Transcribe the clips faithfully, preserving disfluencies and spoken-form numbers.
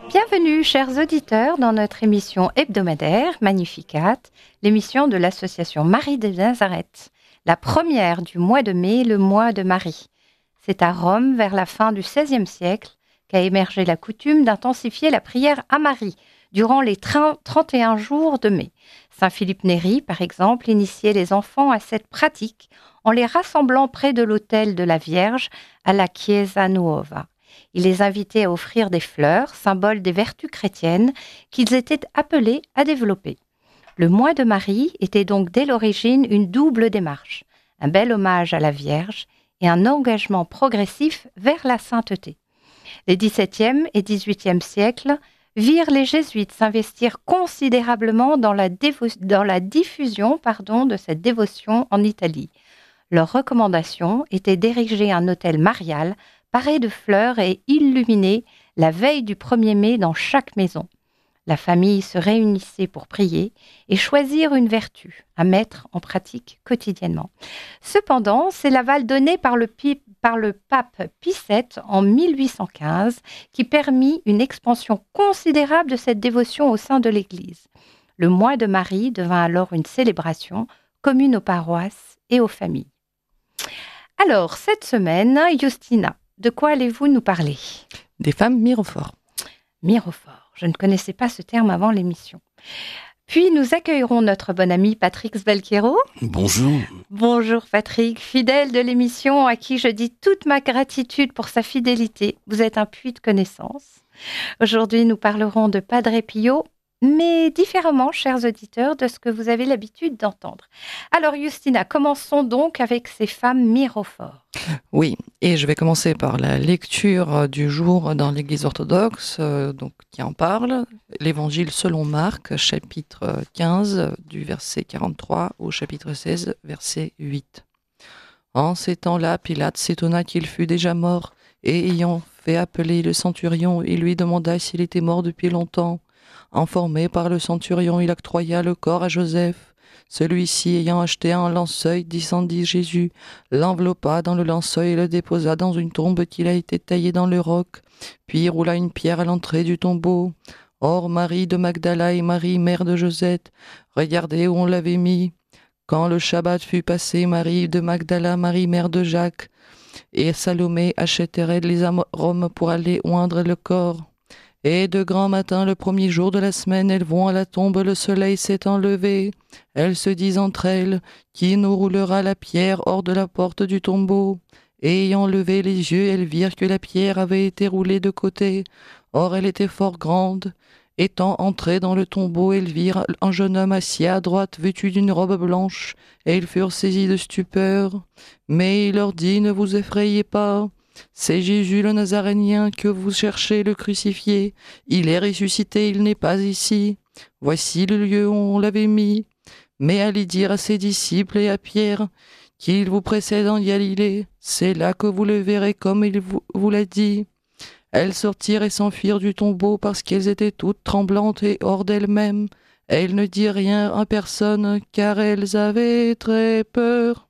Bienvenue, chers auditeurs, dans notre émission hebdomadaire Magnificat, l'émission de l'association Marie de Nazareth, la première du mois de mai, le mois de Marie. C'est à Rome, vers la fin du seizième siècle, qu'a émergé la coutume d'intensifier la prière à Marie durant les trente et un jours de mai. Saint Philippe Néri, par exemple, initiait les enfants à cette pratique en les rassemblant près de l'autel de la Vierge à la Chiesa Nuova. Il les invitait à offrir des fleurs, symbole des vertus chrétiennes qu'ils étaient appelés à développer. Le mois de Marie était donc dès l'origine une double démarche, un bel hommage à la Vierge et un engagement progressif vers la sainteté. Les dix-septième et dix-huitième siècles virent les jésuites s'investir considérablement dans la, dévo- dans la diffusion pardon, de cette dévotion en Italie. Leur recommandation était d'ériger un autel marial paré de fleurs et illuminé la veille du premier mai dans chaque maison. La famille se réunissait pour prier et choisir une vertu à mettre en pratique quotidiennement. Cependant, c'est l'aval donné par le, pi- par le pape Pie sept en mille huit cent quinze qui permit une expansion considérable de cette dévotion au sein de l'Église. Le mois de Marie devint alors une célébration commune aux paroisses et aux familles. Alors, cette semaine, Justina, de quoi allez-vous nous parler ? Des femmes mirophores. Mirophore, je ne connaissais pas ce terme avant l'émission. Puis nous accueillerons notre bon ami Patrick Svelquiero. Bonjour. Bonjour Patrick, fidèle de l'émission à qui je dis toute ma gratitude pour sa fidélité. Vous êtes un puits de connaissances. Aujourd'hui, nous parlerons de Padre Pio, mais différemment, chers auditeurs, de ce que vous avez l'habitude d'entendre. Alors Justina, commençons donc avec ces femmes mirophores. Oui, et je vais commencer par la lecture du jour dans l'Église orthodoxe, euh, donc qui en parle. L'Évangile selon Marc, chapitre quinze, du verset quarante-trois au chapitre seize, verset huit. En ces temps-là, Pilate s'étonna qu'il fût déjà mort, et ayant fait appeler le centurion, il lui demanda s'il était mort depuis longtemps. Informé par le centurion, il octroya le corps à Joseph. Celui-ci, ayant acheté un linceul, descendit Jésus, l'enveloppa dans le linceul et le déposa dans une tombe qu'il a été taillée dans le roc, puis roula une pierre à l'entrée du tombeau. Or, Marie de Magdala et Marie, mère de Joseph, regardaient où on l'avait mis. Quand le Shabbat fut passé, Marie de Magdala, Marie, mère de Jacques, et Salomé achètèrent les arômes pour aller oindre le corps. Et de grand matin, le premier jour de la semaine, elles vont à la tombe, le soleil s'étant levé. Elles se disent entre elles, qui nous roulera la pierre hors de la porte du tombeau ? Et ayant levé les yeux, elles virent que la pierre avait été roulée de côté. Or, elle était fort grande. Étant entrées dans le tombeau, elles virent un jeune homme assis à droite, vêtu d'une robe blanche, et elles furent saisies de stupeur. Mais il leur dit, ne vous effrayez pas. C'est Jésus le Nazarénien que vous cherchez le crucifié. Il est ressuscité, il n'est pas ici. Voici le lieu où on l'avait mis. Mais allez dire à ses disciples et à Pierre qu'il vous précède en Galilée. C'est là que vous le verrez comme il vous, vous l'a dit. Elles sortirent et s'enfuirent du tombeau parce qu'elles étaient toutes tremblantes et hors d'elles-mêmes. Elles ne dirent rien à personne car elles avaient très peur.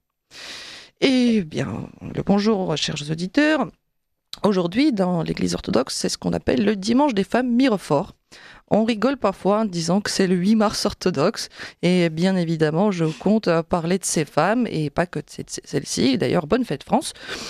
Eh bien, le bonjour, chers auditeurs. Aujourd'hui, dans l'Église orthodoxe, c'est ce qu'on appelle le dimanche des femmes mirophores. On rigole parfois en disant que c'est le huit mars orthodoxe, et bien évidemment, je compte parler de ces femmes, et pas que de celles-ci. D'ailleurs, bonne fête France.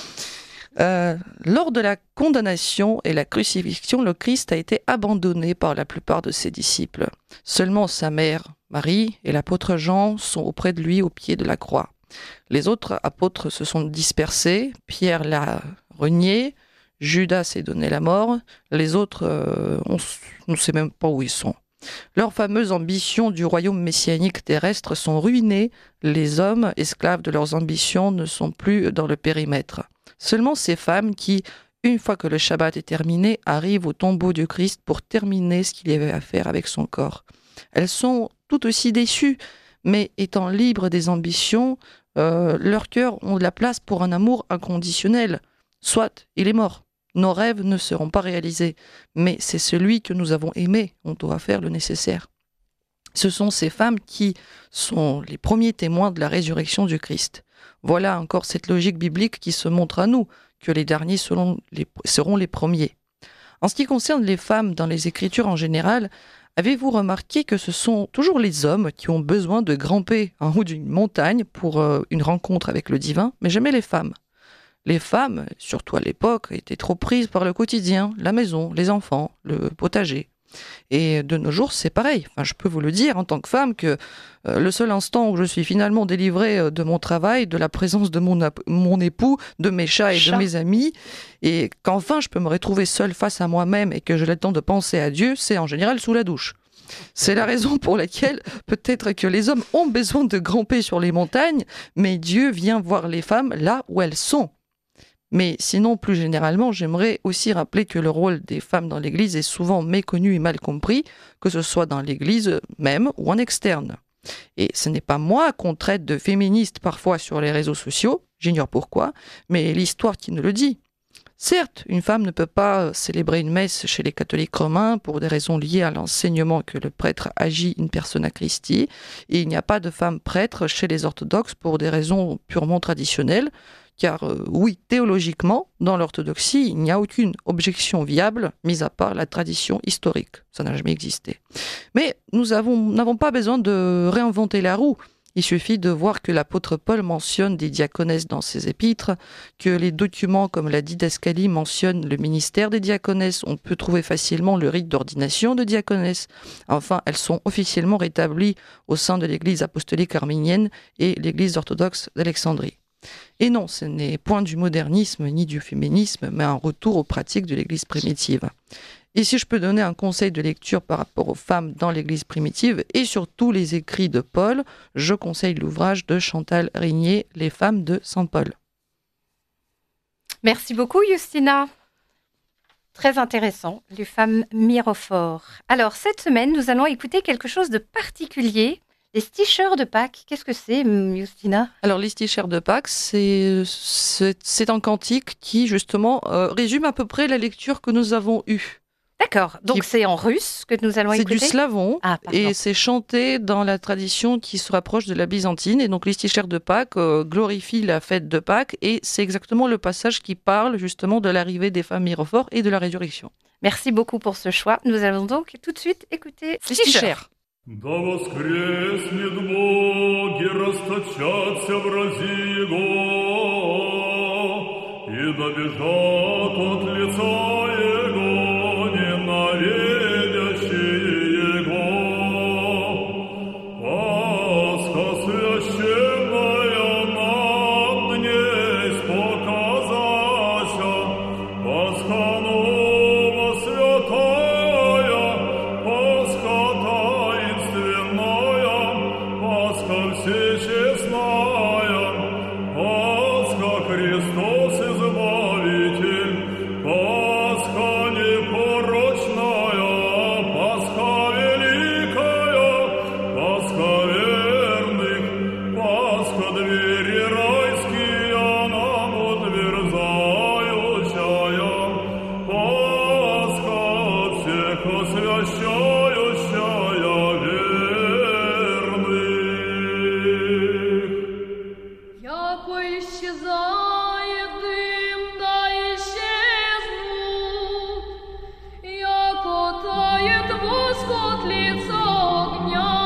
Euh, lors de la condamnation et la crucifixion, le Christ a été abandonné par la plupart de ses disciples. Seulement sa mère, Marie, et l'apôtre Jean sont auprès de lui au pied de la croix. Les autres apôtres se sont dispersés, Pierre l'a renié, Judas s'est donné la mort, les autres, euh, on ne sait même pas où ils sont. Leurs fameuses ambitions du royaume messianique terrestre sont ruinées, les hommes, esclaves de leurs ambitions, ne sont plus dans le périmètre. Seulement ces femmes qui, une fois que le Shabbat est terminé, arrivent au tombeau du Christ pour terminer ce qu'il y avait à faire avec son corps. Elles sont tout aussi déçues, mais étant libres des ambitions, euh, leurs cœurs ont de la place pour un amour inconditionnel. Soit, il est mort. Nos rêves ne seront pas réalisés, mais c'est celui que nous avons aimé, on doit faire le nécessaire. Ce sont ces femmes qui sont les premiers témoins de la résurrection du Christ. Voilà encore cette logique biblique qui se montre à nous, que les derniers seront les, seront les premiers. En ce qui concerne les femmes dans les Écritures en général, avez-vous remarqué que ce sont toujours les hommes qui ont besoin de grimper en haut d'une montagne pour euh, une rencontre avec le divin, mais jamais les femmes? Les femmes, surtout à l'époque, étaient trop prises par le quotidien, la maison, les enfants, le potager. Et de nos jours, c'est pareil. Enfin, je peux vous le dire en tant que femme que euh, le seul instant où je suis finalement délivrée de mon travail, de la présence de mon, ap- mon époux, de mes chats et Chat. de mes amis, et qu'enfin je peux me retrouver seule face à moi-même et que j'ai le temps de penser à Dieu, c'est en général sous la douche. C'est la raison pour laquelle peut-être que les hommes ont besoin de grimper sur les montagnes, mais Dieu vient voir les femmes là où elles sont. Mais sinon, plus généralement, j'aimerais aussi rappeler que le rôle des femmes dans l'Église est souvent méconnu et mal compris, que ce soit dans l'Église même ou en externe. Et ce n'est pas moi qu'on traite de féministe parfois sur les réseaux sociaux, j'ignore pourquoi, mais l'histoire qui nous le dit. Certes, une femme ne peut pas célébrer une messe chez les catholiques romains pour des raisons liées à l'enseignement que le prêtre agit in persona Christi, et il n'y a pas de femme prêtre chez les orthodoxes pour des raisons purement traditionnelles, car euh, oui, théologiquement, dans l'orthodoxie, il n'y a aucune objection viable, mis à part la tradition historique. Ça n'a jamais existé. Mais nous avons, n'avons pas besoin de réinventer la roue. Il suffit de voir que l'apôtre Paul mentionne des diaconesses dans ses épîtres, que les documents comme la didascalie mentionnent le ministère des diaconesses. On peut trouver facilement le rite d'ordination de diaconesses. Enfin, elles sont officiellement rétablies au sein de l'Église apostolique arménienne et l'Église orthodoxe d'Alexandrie. Et non, ce n'est point du modernisme ni du féminisme, mais un retour aux pratiques de l'Église primitive. Et si je peux donner un conseil de lecture par rapport aux femmes dans l'Église primitive et sur tous les écrits de Paul, je conseille l'ouvrage de Chantal Rignier, Les femmes de saint Paul. Merci beaucoup, Justina. Très intéressant, les femmes mirophores. Alors, cette semaine, nous allons écouter quelque chose de particulier. Les sticheurs de Pâques, qu'est-ce que c'est, Justina ? Alors, les sticheurs de Pâques, c'est, c'est, c'est un cantique qui, justement, euh, résume à peu près la lecture que nous avons eue. D'accord, donc Qui... c'est en russe que nous allons c'est écouter ? C'est du slavon, ah, et c'est chanté dans la tradition qui se rapproche de la byzantine. Et donc, les sticheurs de Pâques euh, glorifient la fête de Pâques, et c'est exactement le passage qui parle, justement, de l'arrivée des femmes mirophores et de la résurrection. Merci beaucoup pour ce choix. Nous allons donc tout de suite écouter les sticheurs. Да воскреснет Бог и расточатся врази Его, и добежат от лица Его ненавидящие Его. Пасха священная над дней показася, Пасха нова святая, Пасха всечестная, Пасха Христос Избавитель, Пасха непорочная, Пасха великая, Пасха верных, Пасха двери райские нам утверзающая, Пасха всех освящающая верных. Яко исчезает дым, да исчезнут, яко тает воск от лица огня.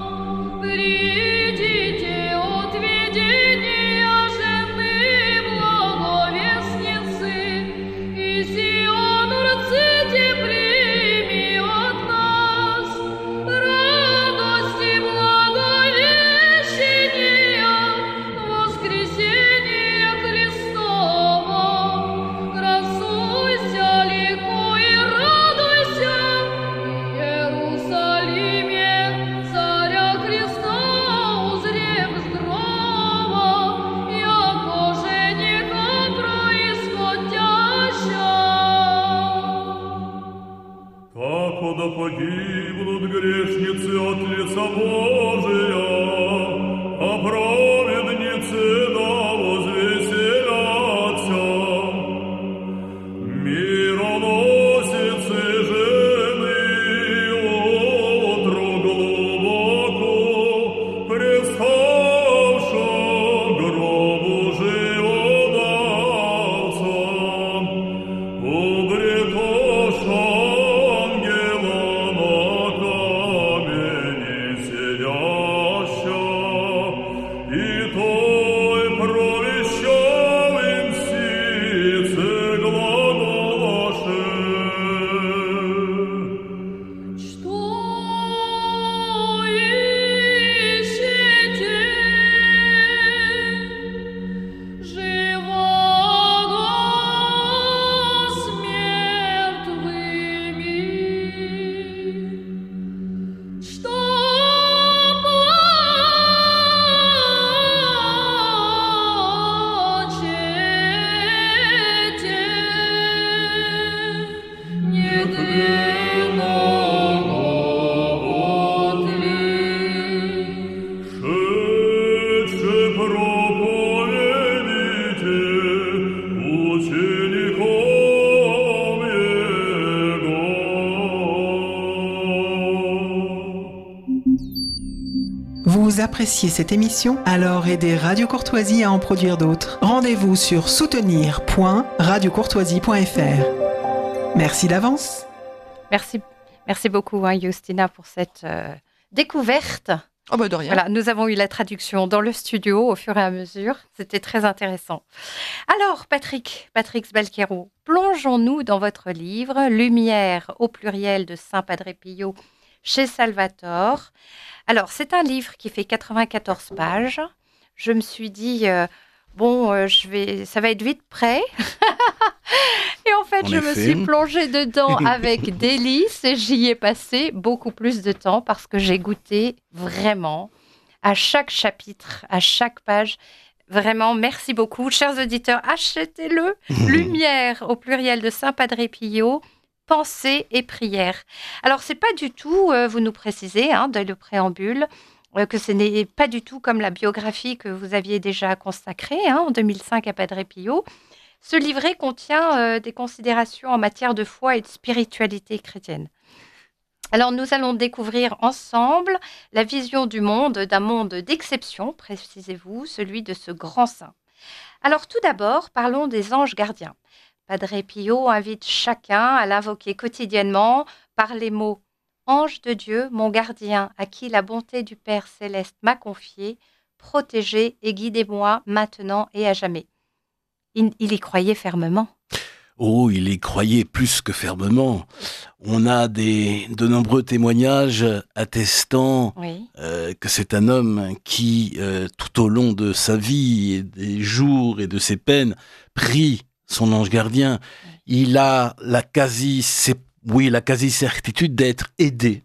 Придите от видения жены благовестницы, и Сион рците прими от нас радость и благовещения воскресения Христова. Красуйся, ликуй и радуйся, Иерусалиме, царя Христа узрев здраво, яко жениха происходяща. Как да погибнут грешницы от лица Божия, а праведницы да возвеселятся. Мироносицы жены отру глубоко, приставши гробу живодавца, обретоша Vous appréciez cette émission? Alors aidez Radio Courtoisie à en produire d'autres. Rendez-vous sur soutenir point radio courtoisie point f r. Merci d'avance. Merci, merci beaucoup, hein, Justina, pour cette euh, découverte. Oh bah de rien. Voilà, nous avons eu la traduction dans le studio au fur et à mesure. C'était très intéressant. Alors, Patrick, Patrick Sbalquero, plongeons-nous dans votre livre « Lumière » au pluriel de Saint Padre Pio chez Salvatore. Alors, c'est un livre qui fait quatre-vingt-quatorze pages. Je me suis dit, euh, bon, euh, je vais, ça va être vite prêt. Et en fait, En je me effet. suis plongée dedans avec délice et j'y ai passé beaucoup plus de temps parce que j'ai goûté vraiment à chaque chapitre, à chaque page. Vraiment, merci beaucoup. Chers auditeurs, achetez-le. Lumière au pluriel de Saint Padre Pio, pensée et prière. Alors, c'est pas du tout, euh, vous nous précisez, hein, dans le préambule, euh, que ce n'est pas du tout comme la biographie que vous aviez déjà consacrée hein, en deux mille cinq à Padre Pio. Ce livret contient euh, des considérations en matière de foi et de spiritualité chrétienne. Alors, nous allons découvrir ensemble la vision du monde, d'un monde d'exception, précisez-vous, celui de ce grand saint. Alors, tout d'abord, parlons des anges gardiens. Padre Pio invite chacun à l'invoquer quotidiennement par les mots « Ange de Dieu, mon gardien, à qui la bonté du Père céleste m'a confié, protégez et guidez-moi maintenant et à jamais. » Il, il y croyait fermement. Oh, il y croyait plus que fermement. On a des, de nombreux témoignages attestant Oui. euh, que c'est un homme qui, euh, tout au long de sa vie, et des jours et de ses peines, prie son ange gardien. Il a la quasi, c'est, oui, la quasi-certitude d'être aidé.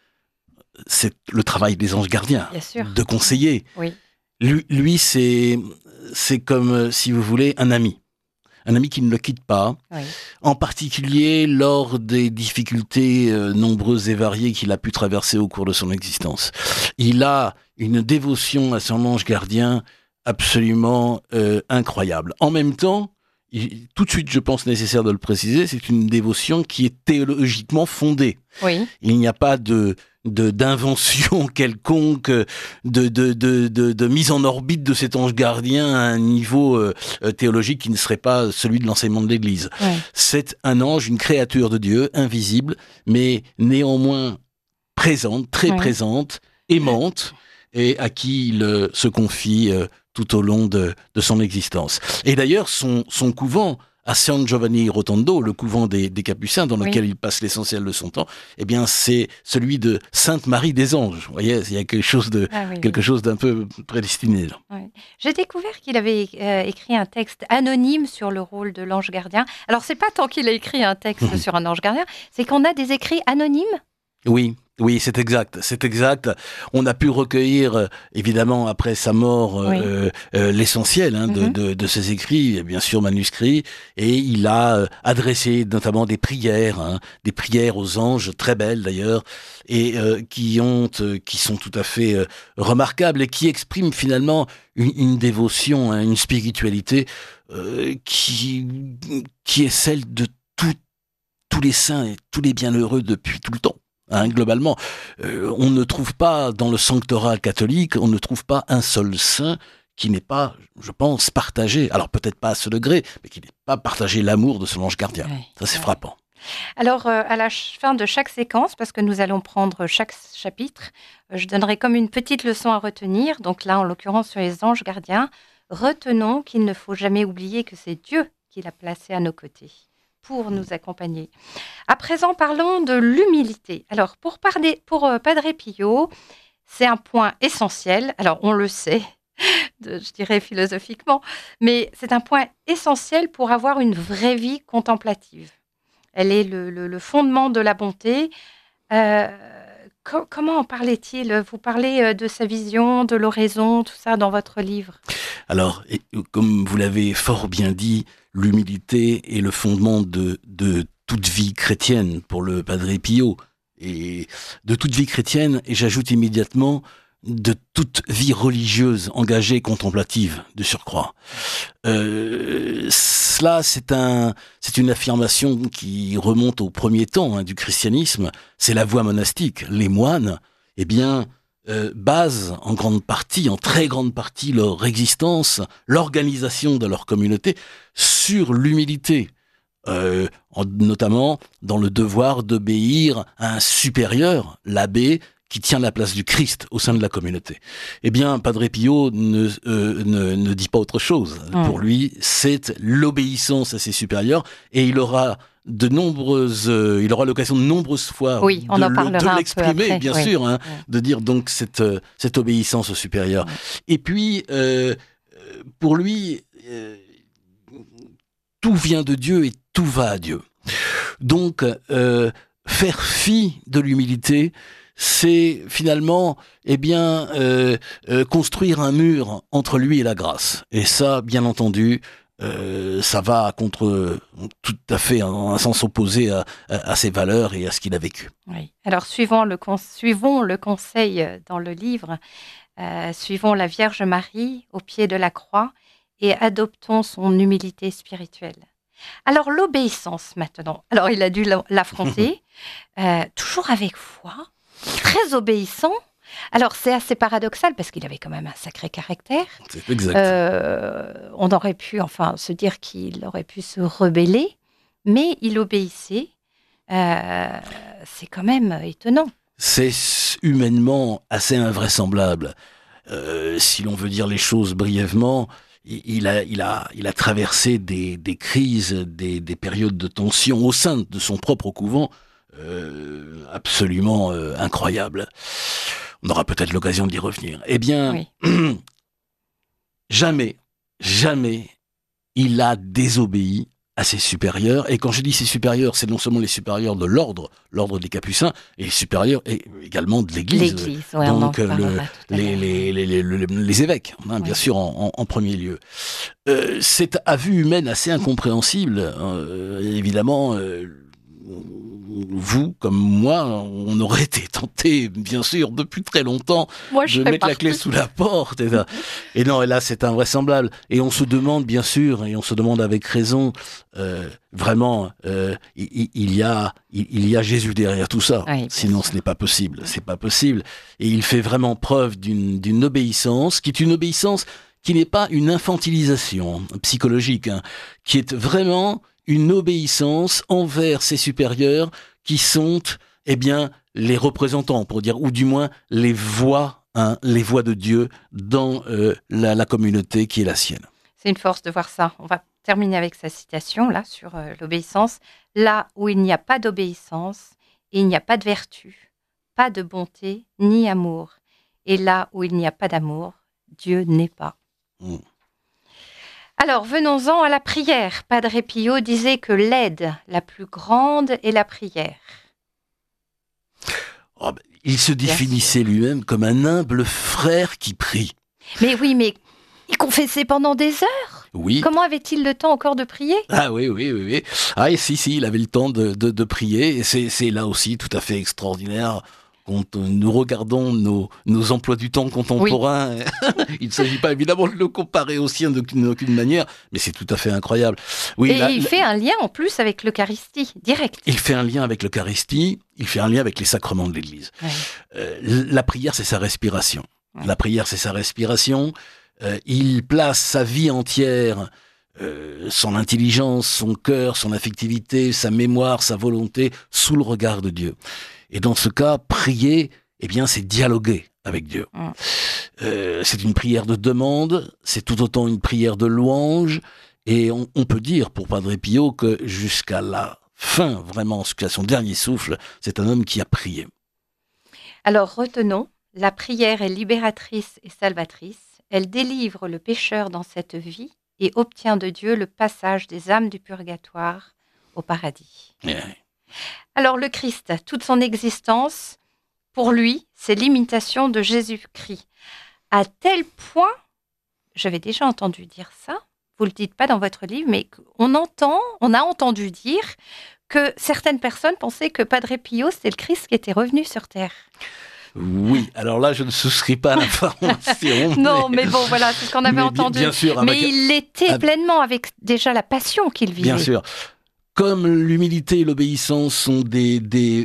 C'est le travail des anges gardiens, Bien sûr. de conseiller. Oui. Lui, lui c'est, c'est comme, euh, si vous voulez, un ami. Un ami qui ne le quitte pas, Oui. en particulier lors des difficultés euh, nombreuses et variées qu'il a pu traverser au cours de son existence. Il a une dévotion à son ange gardien absolument euh, incroyable. En même temps, il, tout de suite, je pense nécessaire de le préciser, c'est une dévotion qui est théologiquement fondée. Oui. Il n'y a pas de, de d'invention quelconque, de, de, de, de, de mise en orbite de cet ange gardien à un niveau euh, théologique qui ne serait pas celui de l'enseignement de l'Église. Oui. C'est un ange, une créature de Dieu, invisible, mais néanmoins présente, très Oui. présente, aimante, et à qui il euh, se confie euh, tout au long de, de son existence. Et d'ailleurs, son, son couvent à San Giovanni Rotondo, le couvent des, des Capucins, dans lequel Oui. il passe l'essentiel de son temps, eh bien, c'est celui de Sainte Marie des Anges. Vous voyez, il y a quelque chose de, Ah oui, quelque oui. chose d'un peu prédestiné, là. Oui. J'ai découvert qu'il avait euh, écrit un texte anonyme sur le rôle de l'ange gardien. Alors, c'est pas tant qu'il a écrit un texte sur un ange gardien, c'est qu'on a des écrits anonymes. Oui, oui, c'est exact, c'est exact. On a pu recueillir, euh, évidemment, après sa mort, euh, Oui. euh, euh, l'essentiel hein, de, Mhm. de, de ses écrits, bien sûr manuscrits, et il a euh, adressé notamment des prières, hein, des prières aux anges, très belles d'ailleurs, et euh, qui ont, euh, qui sont tout à fait euh, remarquables et qui expriment finalement une, une dévotion, hein, une spiritualité euh, qui, qui est celle de tout, tous les saints et tous les bienheureux depuis tout le temps. Hein, globalement, euh, on ne trouve pas dans le sanctorat catholique, on ne trouve pas un seul saint qui n'est pas, je pense, partagé, alors peut-être pas à ce degré, mais qui n'est pas partagé l'amour de son ange gardien. Ouais. Ça, c'est Ouais. frappant. Alors, euh, à la ch- fin de chaque séquence, parce que nous allons prendre chaque chapitre, euh, je donnerai comme une petite leçon à retenir. Donc là, en l'occurrence, sur les anges gardiens, retenons qu'il ne faut jamais oublier que c'est Dieu qui l'a placé à nos côtés pour nous accompagner. À présent, parlons de l'humilité. Alors, pour, parler, pour euh, Padre Pio, c'est un point essentiel. Alors, on le sait, de- je dirais philosophiquement, mais c'est un point essentiel pour avoir une vraie vie contemplative. Elle est le, le- le fondement de la bonté. Euh, co- comment en parlait-il? Vous parlez euh, de sa vision, de l'oraison, tout ça dans votre livre. Alors, et, euh, comme vous l'avez fort bien dit, l'humilité est le fondement de, de toute vie chrétienne pour le Padre Pio, et de toute vie chrétienne, et j'ajoute immédiatement de toute vie religieuse engagée, contemplative, de surcroît. Euh, cela, c'est un, c'est une affirmation qui remonte au premier temps hein, du christianisme. C'est la voie monastique. Les moines, eh bien, euh, basent en grande partie, en très grande partie, leur existence, l'organisation de leur communauté sur l'humilité, euh, en, notamment dans le devoir d'obéir à un supérieur, l'abbé, qui tient la place du Christ au sein de la communauté. Eh bien, Padre Pio ne, euh, ne, ne dit pas autre chose. Mmh. Pour lui, c'est l'obéissance à ses supérieurs, et il aura de nombreuses, euh, il aura l'occasion de nombreuses fois oui, on de, en parlera de l'exprimer, après, bien oui. sûr, hein, oui. de dire donc cette, euh, cette obéissance au supérieur. Oui. Et puis, euh, pour lui, euh, tout vient de Dieu et tout va à Dieu. Donc, euh, faire fi de l'humilité, c'est finalement, eh bien, euh, euh, construire un mur entre lui et la grâce. Et ça, bien entendu, euh, ça va contre tout à fait en un sens opposé à, à, à ses valeurs et à ce qu'il a vécu. Oui. Alors, suivons le, con- suivons le conseil dans le livre, euh, suivons la Vierge Marie au pied de la croix et adoptons son humilité spirituelle. Alors, l'obéissance maintenant. Alors, il a dû l'affronter, euh, toujours avec foi, très obéissant. Alors, c'est assez paradoxal parce qu'il avait quand même un sacré caractère. C'est exact. Euh, on aurait pu, enfin, se dire qu'il aurait pu se rebeller, mais il obéissait. Euh, c'est quand même étonnant. C'est humainement assez invraisemblable. Euh, si l'on veut dire les choses brièvement, il a, il a, il a traversé des, des crises, des, des périodes de tension au sein de son propre couvent, euh, absolument euh, incroyables. On aura peut-être l'occasion d'y revenir. Eh bien, oui. jamais, jamais il a désobéi à ses supérieurs. Et quand je dis ses supérieurs, c'est non seulement les supérieurs de l'ordre, l'ordre des Capucins, et les supérieurs et également de l'Église. L'Église, ouais, donc on en le, les, les, les, les, les, les évêques, hein, bien oui. sûr, en, en, en premier lieu. Euh, c'est à vue humaine assez incompréhensible. Euh, évidemment, euh, vous, comme moi, on aurait été tenté, bien sûr, depuis très longtemps, moi, je de mettre partie. la clé sous la porte. Et, et non, et là, c'est invraisemblable. Et on se demande, bien sûr, et on se demande avec raison, euh, vraiment, euh, il, il, y a, il, il y a Jésus derrière tout ça. Oui, sinon, sûr. ce n'est pas possible. C'est pas possible. Et il fait vraiment preuve d'une, d'une obéissance, qui est une obéissance qui n'est pas une infantilisation psychologique, hein, qui est vraiment une obéissance envers ses supérieurs qui sont, eh bien, les représentants, pour dire, ou du moins les voix, hein, les voix de Dieu dans euh, la, la communauté qui est la sienne. C'est une force de voir ça. On va terminer avec sa citation, là, sur euh, l'obéissance. Là où il n'y a pas d'obéissance, il n'y a pas de vertu, pas de bonté, ni amour. Et là où il n'y a pas d'amour, Dieu n'est pas. Mmh. Alors, venons-en à la prière. Padre Pio disait que l'aide la plus grande est la prière. Oh, ben, il se définissait lui-même comme un humble frère qui prie. Mais oui, mais il confessait pendant des heures. Oui. Comment avait-il le temps encore de prier ? Ah oui, oui, oui, oui. Ah et si, si, il avait le temps de, de, de prier. Et c'est, c'est là aussi tout à fait extraordinaire. Quand nous regardons nos, nos emplois du temps contemporains, oui. Il ne s'agit pas évidemment de le comparer aux siens d'aucune, d'aucune manière, mais c'est tout à fait incroyable. Oui, et là, il fait un lien en plus avec l'Eucharistie, direct. Il fait un lien avec l'Eucharistie, il fait un lien avec les sacrements de l'Église. Oui. Euh, la prière, c'est sa respiration. Oui. La prière, c'est sa respiration. Euh, il place sa vie entière, euh, son intelligence, son cœur, son affectivité, sa mémoire, sa volonté, sous le regard de Dieu. Et dans ce cas, prier, eh bien, c'est dialoguer avec Dieu. Mmh. Euh, c'est une prière de demande, c'est tout autant une prière de louange, et on, on peut dire pour Padre Pio que jusqu'à la fin, vraiment, jusqu'à son dernier souffle, c'est un homme qui a prié. Alors retenons, la prière est libératrice et salvatrice. Elle délivre le pécheur dans cette vie et obtient de Dieu le passage des âmes du purgatoire au paradis. Yeah. Alors le Christ, toute son existence, pour lui, c'est l'imitation de Jésus-Christ. À tel point, j'avais déjà entendu dire ça, vous ne le dites pas dans votre livre, mais on entend, on a entendu dire que certaines personnes pensaient que Padre Pio, c'était le Christ qui était revenu sur Terre. Oui, alors là, je ne souscris pas à l'information. Non, mais... mais bon, voilà, c'est ce qu'on avait mais entendu. Bien sûr, mais il l'était avec... pleinement avec déjà la passion qu'il vivait. Bien sûr. Comme l'humilité et l'obéissance sont des, des,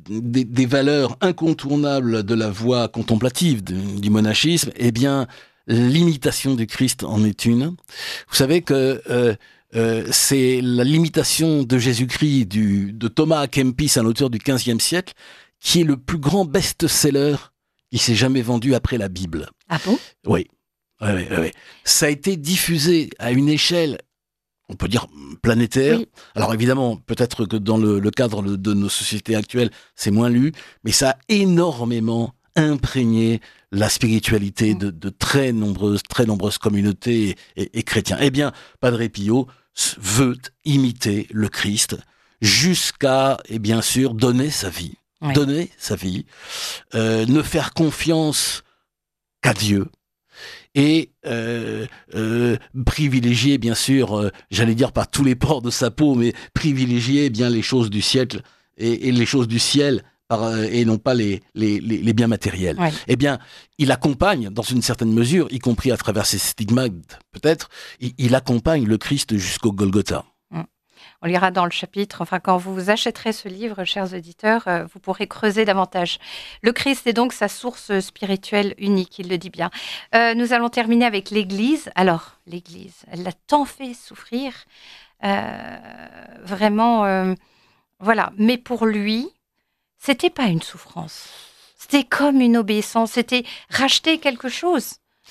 des, des valeurs incontournables de la voie contemplative de, du monachisme, eh bien, l'imitation du Christ en est une. Vous savez que euh, euh, c'est la l'imitation de Jésus-Christ du, de Thomas à Kempis, un auteur du quinzième siècle, qui est le plus grand best-seller qui s'est jamais vendu après la Bible. Ah bon? Oui. Oui, oui, oui. Ça a été diffusé à une échelle, on peut dire, planétaire. Oui. Alors évidemment, peut-être que dans le, le cadre de nos sociétés actuelles, c'est moins lu, mais ça a énormément imprégné la spiritualité de, de très nombreuses, très nombreuses communautés et, et, et chrétiens. Eh bien, Padre Pio veut imiter le Christ jusqu'à, et bien sûr, donner sa vie. Oui. Donner sa vie, euh, ne faire confiance qu'à Dieu, et euh, euh, privilégier, bien sûr, euh, j'allais dire par tous les pores de sa peau, mais privilégier eh bien les choses du siècle et, et les choses du ciel, par, euh, et non pas les, les, les, les biens matériels. Ouais. Eh bien, il accompagne, dans une certaine mesure, y compris à travers ses stigmates, peut-être, il, il accompagne le Christ jusqu'au Golgotha. On lira dans le chapitre, enfin quand vous achèterez ce livre, chers auditeurs, euh, vous pourrez creuser davantage. Le Christ est donc sa source spirituelle unique, il le dit bien. Euh, nous allons terminer avec l'Église. Alors, l'Église, elle l'a tant fait souffrir, euh, vraiment, euh, voilà. Mais pour lui, c'était pas une souffrance, c'était comme une obéissance, c'était racheter quelque chose.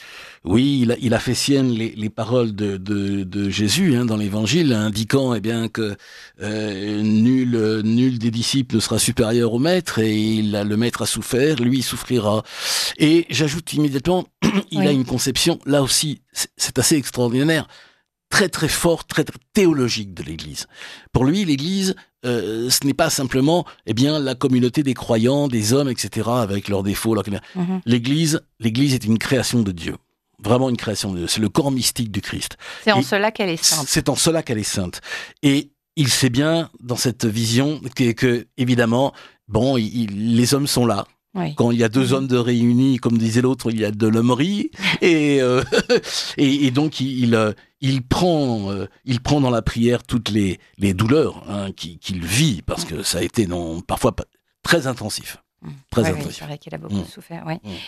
Oui, il a, il a fait sienne les, les paroles de, de, de Jésus hein, dans l'Évangile, indiquant eh bien que euh, nul, nul des disciples ne sera supérieur au maître, et il a, le maître a souffert, lui il souffrira. Et j'ajoute immédiatement, il Oui. a une conception, là aussi, c'est, c'est assez extraordinaire, très très forte, très, très théologique de l'Église. Pour lui, l'Église, euh, ce n'est pas simplement eh bien la communauté des croyants, des hommes, et cetera, avec leurs défauts. Leurs... Mm-hmm. L'Église, l'Église est une création de Dieu. Vraiment une création de Dieu. C'est le corps mystique du Christ. C'est en Et cela qu'elle est sainte. C'est en cela qu'elle est sainte. Et il sait bien, dans cette vision, que, que évidemment, bon, il, les hommes sont là. Oui. Quand il y a deux hommes de réunis, comme disait l'autre, il y a de l'hommerie. et, euh, et, et donc, il, il, il, prend, euh, il prend dans la prière toutes les, les douleurs hein, qu'il, qu'il vit, parce que ça a été non, parfois très intensif. Très Oui, intensif. oui, c'est vrai qu'il a beaucoup Mm. souffert. Oui. Mm.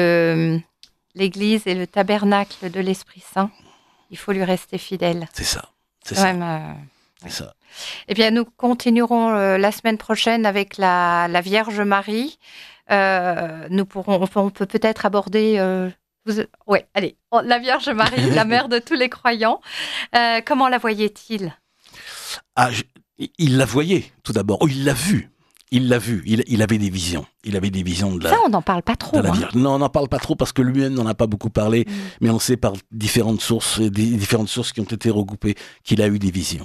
Le, L'Église est le tabernacle de l'Esprit Saint. Il faut lui rester fidèle. C'est ça. C'est Quand ça. même, euh, C'est ça. Eh bien, nous continuerons euh, la semaine prochaine avec la, la Vierge Marie. Euh, nous pourrons, on peut, on peut peut-être aborder. Euh, vous, ouais, allez, oh, la Vierge Marie, la mère de tous les croyants. Euh, comment la voyait-il? Ah, je- il la voyait tout d'abord. Oh, il l'a vue. Il l'a vue. Il, il avait des visions. Il avait des visions de la, Ça, on n'en parle pas trop. de la hein. Vierge. Non, on n'en parle pas trop parce que lui-même n'en a pas beaucoup parlé, Mm. mais on sait par différentes sources, des différentes sources qui ont été regroupées, qu'il a eu des visions.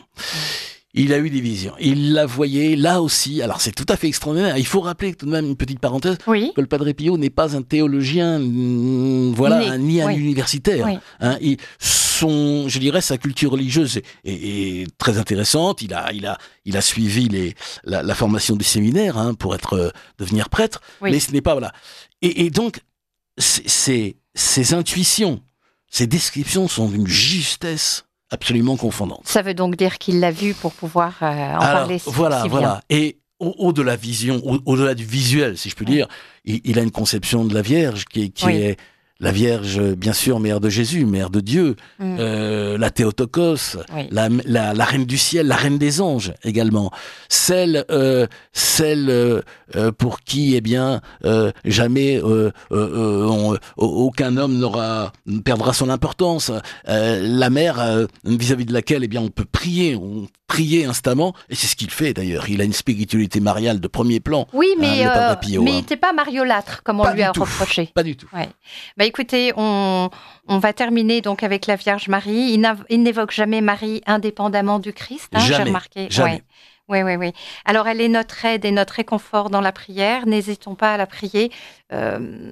Il a eu des visions. Il la voyait là aussi. Alors c'est tout à fait extraordinaire. Il faut rappeler tout de même une petite parenthèse Oui. que le Padre Pio n'est pas un théologien, mm, voilà, Né. un- ni un Oui. universitaire. Oui. Hein, il- son, je dirais, sa culture religieuse est, est- est très intéressante. Il a, il a, il a suivi les, la, la formation du séminaire hein, pour être euh, devenir prêtre, Oui. mais ce n'est pas voilà. Et, et donc, c'est- c'est- ces intuitions, ces descriptions sont d'une justesse absolument confondante. Ça veut donc dire qu'il l'a vu pour pouvoir euh, en Alors, parler si, voilà, si voilà. Et au- au-delà de la vision, au- au-delà du visuel, si je peux Ouais. dire, il, il a une conception de la Vierge qui, est- qui Oui. est la Vierge, bien sûr, mère de Jésus, mère de Dieu, Mm. euh, la Théotokos, Oui. la, la, la reine du ciel, la reine des anges également, celle, euh, celle euh, euh, pour qui, eh bien, euh, jamais euh, euh, euh, on- aucun homme n'aura ne perdra son importance, euh, la mère euh, vis-à-vis de laquelle, eh bien, on peut prier, on prier instamment, et c'est ce qu'il fait d'ailleurs. Il a une spiritualité mariale de premier plan. Oui, mais, Hein, le Padre euh, Pio, mais hein. il n'était pas mariolâtre, comme on Pas lui du a tout. reproché. Pas du tout. Ouais. Bah écoutez, on, on va terminer donc avec la Vierge Marie. Il, n'a- il n'évoque jamais Marie indépendamment du Christ, hein, j'ai Jamais, remarqué. jamais. Oui, oui, oui. Alors, elle est notre aide et notre réconfort dans la prière. N'hésitons pas à la prier. Euh,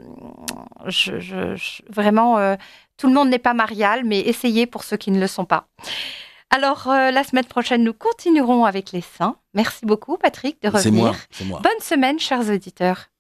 je, je- je- vraiment, euh, tout le monde n'est pas marial, mais essayez pour ceux qui ne le sont pas. Alors, euh, la semaine prochaine, nous continuerons avec les saints. Merci beaucoup, Patrick, de revenir. C'est moi, c'est moi. Bonne semaine, chers auditeurs.